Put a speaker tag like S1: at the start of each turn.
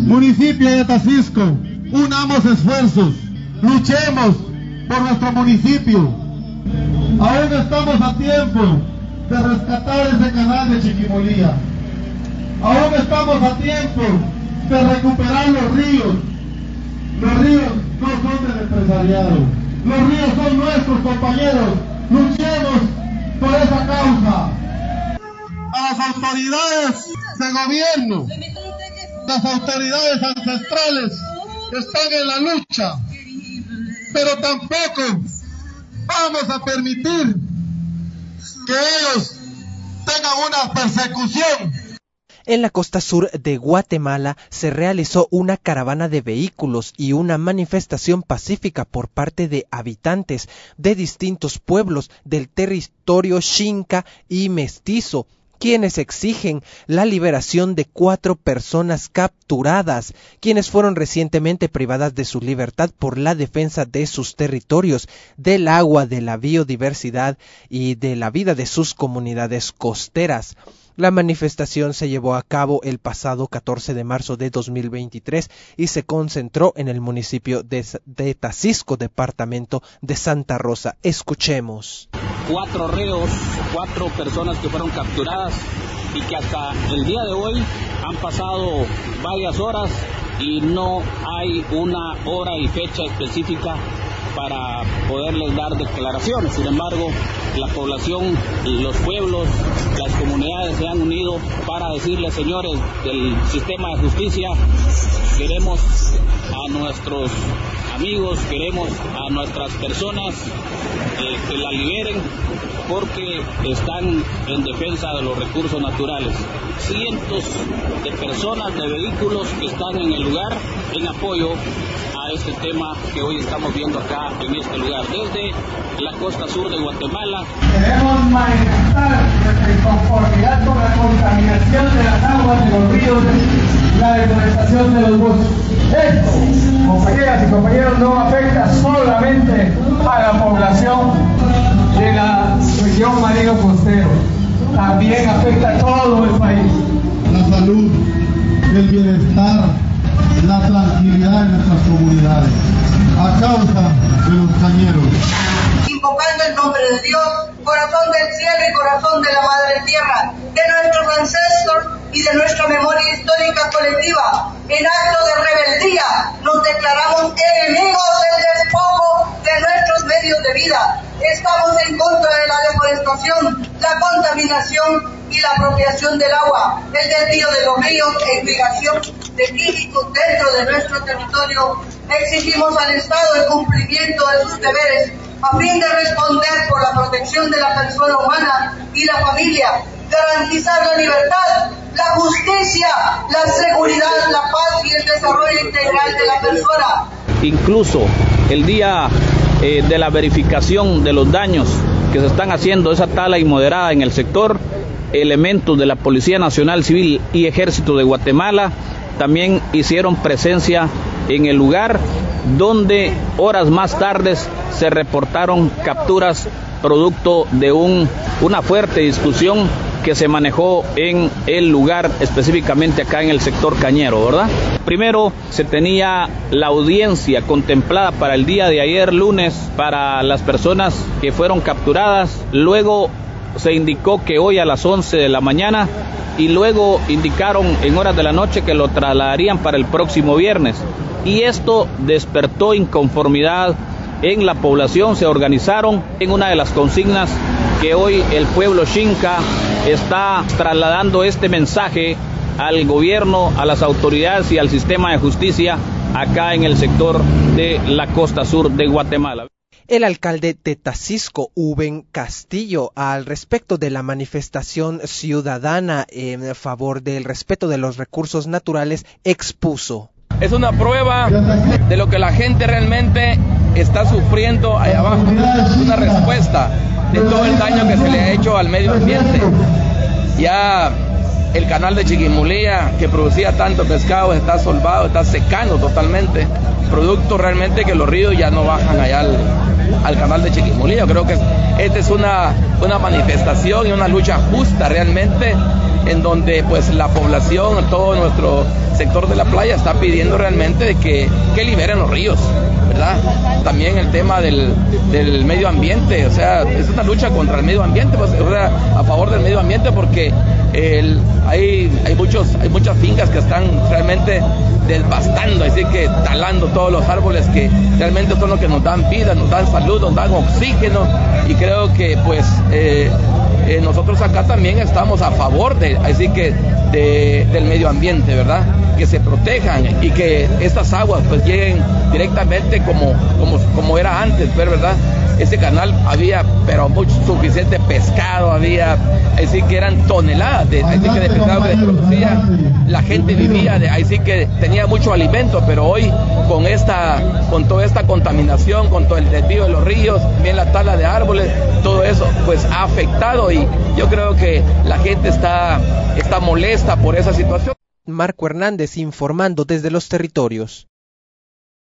S1: Municipio de Tacisco, unamos esfuerzos, luchemos por nuestro municipio. Aún estamos a tiempo de rescatar ese canal de Chiquimolía. Aún estamos a tiempo de recuperar los ríos. Los ríos no son del empresariado. Los ríos son nuestros, compañeros. Luchemos por esa causa. A las autoridades de gobierno, las autoridades ancestrales están en la lucha, pero tampoco vamos a permitir que ellos tengan una persecución.
S2: En la costa sur de Guatemala se realizó una caravana de vehículos y una manifestación pacífica por parte de habitantes de distintos pueblos del territorio Xinca y Mestizo, quienes exigen la liberación de 4 personas capturadas, quienes fueron recientemente privadas de su libertad por la defensa de sus territorios, del agua, de la biodiversidad y de la vida de sus comunidades costeras. La manifestación se llevó a cabo el pasado 14 de marzo de 2023 y se concentró en el municipio de Tacisco, departamento de Santa Rosa. Escuchemos.
S3: 4 reos, 4 personas que fueron capturadas y que hasta el día de hoy han pasado varias horas y no hay una hora y fecha específica para poderles dar declaraciones. Sin embargo, la población, los pueblos, las comunidades se han unido para decirles, señores del sistema de justicia, queremos a nuestros amigos, queremos a nuestras personas que la liberen porque están en defensa de los recursos naturales. Cientos de personas, de vehículos que están en el lugar en apoyo a este tema que hoy estamos viendo acá en este lugar, desde la costa sur de Guatemala.
S4: Queremos manifestar nuestra inconformidad con la contaminación de las aguas de los ríos, la deforestación de los bosques. Esto, compañeras y compañeros, no afecta solamente a la población de la región marino costero, también afecta a todo el país.
S1: La salud, el bienestar, la tranquilidad en nuestras comunidades, a causa de los cañeros.
S5: Invocando el nombre de Dios, corazón del cielo y corazón de la madre tierra, de nuestros ancestros y de nuestra memoria histórica colectiva, en acto de rebeldía nos declaramos enemigos del despojo de nuestros medios de vida. Estamos en contra de la deforestación, la contaminación y la apropiación del agua, el desvío de los ríos e irrigación de químicos dentro de nuestro territorio. Exigimos al Estado el cumplimiento de sus deberes a fin de responder por la protección de la persona humana y la familia, garantizar la libertad, la justicia, la seguridad, la paz y el desarrollo integral de la persona.
S3: Incluso el día de la verificación de los daños que se están haciendo, esa tala inmoderada en el sector, elementos de la Policía Nacional Civil y Ejército de Guatemala también hicieron presencia en el lugar, donde horas más tarde se reportaron capturas producto de una fuerte discusión que se manejó en el lugar, específicamente acá en el sector cañero, ¿verdad? Primero se tenía la audiencia contemplada para el día de ayer lunes para las personas que fueron capturadas, luego se indicó que hoy a las 11 de la mañana y luego indicaron en horas de la noche que lo trasladarían para el próximo viernes. Y esto despertó inconformidad en la población, se organizaron en una de las consignas que hoy el pueblo Xinca está trasladando este mensaje al gobierno, a las autoridades y al sistema de justicia acá en el sector de la costa sur de Guatemala.
S2: El alcalde de Tacisco, Uben Castillo, al respecto de la manifestación ciudadana en favor del respeto de los recursos naturales, expuso.
S6: Es una prueba de lo que la gente realmente está sufriendo allá abajo, una respuesta de todo el daño que se le ha hecho al medio ambiente. Ya el canal de Chiquimolía, que producía tanto pescado, está solvado, está secando totalmente, producto realmente que los ríos ya no bajan allá al canal de Chiquimolía. Yo creo que esta es una manifestación y una lucha justa realmente en donde pues la población, todo nuestro sector de la playa está pidiendo realmente de que liberen los ríos, ¿verdad? También el tema del medio ambiente, o sea, es una lucha contra el medio ambiente, pues, o sea, a favor del medio ambiente, porque hay muchas fincas que están realmente devastando, así que talando todos los árboles que realmente son los que nos dan vida, nos dan salud, nos dan oxígeno, y creo que pues nosotros acá también estamos a favor del medio ambiente, ¿verdad? Que se protejan y que estas aguas pues lleguen directamente como era antes, ¿verdad? Ese canal había suficiente pescado, había, así que eran toneladas de pescado que se producía, la gente vivía, así que tenía mucho alimento, pero hoy con toda esta contaminación, con todo el desvío de los ríos, bien la tala de árboles, todo eso pues ha afectado, y yo creo que la gente está molesta por esa situación.
S2: Marco Hernández informando desde los territorios.